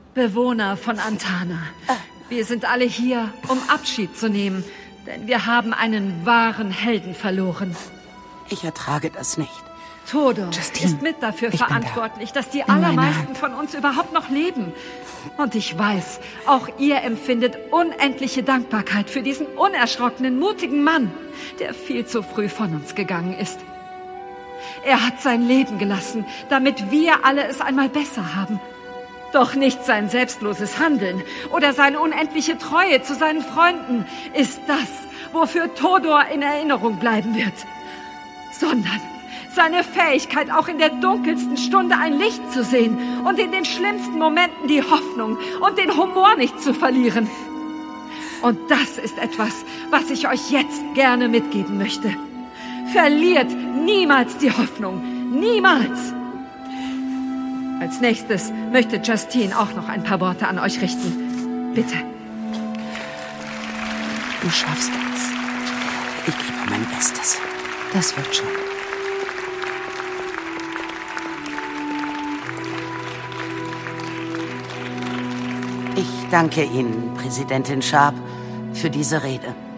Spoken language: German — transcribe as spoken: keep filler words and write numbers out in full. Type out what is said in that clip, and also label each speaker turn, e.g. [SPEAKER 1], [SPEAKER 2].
[SPEAKER 1] Bewohner von Antana, wir sind alle hier, um Abschied zu nehmen, denn wir haben einen wahren Helden verloren.
[SPEAKER 2] Ich ertrage das nicht.
[SPEAKER 1] Todor
[SPEAKER 2] Justine,
[SPEAKER 1] ist mit dafür
[SPEAKER 2] ich bin
[SPEAKER 1] verantwortlich,
[SPEAKER 2] da.
[SPEAKER 1] dass die
[SPEAKER 2] In meiner
[SPEAKER 1] allermeisten
[SPEAKER 2] Hand.
[SPEAKER 1] von uns überhaupt noch leben. Und ich weiß, auch ihr empfindet unendliche Dankbarkeit für diesen unerschrockenen, mutigen Mann, der viel zu früh von uns gegangen ist. Er hat sein Leben gelassen, damit wir alle es einmal besser haben. Doch nicht sein selbstloses Handeln oder seine unendliche Treue zu seinen Freunden ist das, wofür Todor in Erinnerung bleiben wird, sondern seine Fähigkeit, auch in der dunkelsten Stunde ein Licht zu sehen und in den schlimmsten Momenten die Hoffnung und den Humor nicht zu verlieren. Und das ist etwas, was ich euch jetzt gerne mitgeben möchte. Verliert niemals die Hoffnung. Niemals! Als nächstes möchte Justine auch noch ein paar Worte an euch richten. Bitte.
[SPEAKER 2] Du schaffst das. Ich gebe mein Bestes. Das wird schon. Ich danke Ihnen, Präsidentin Sharp, für diese Rede.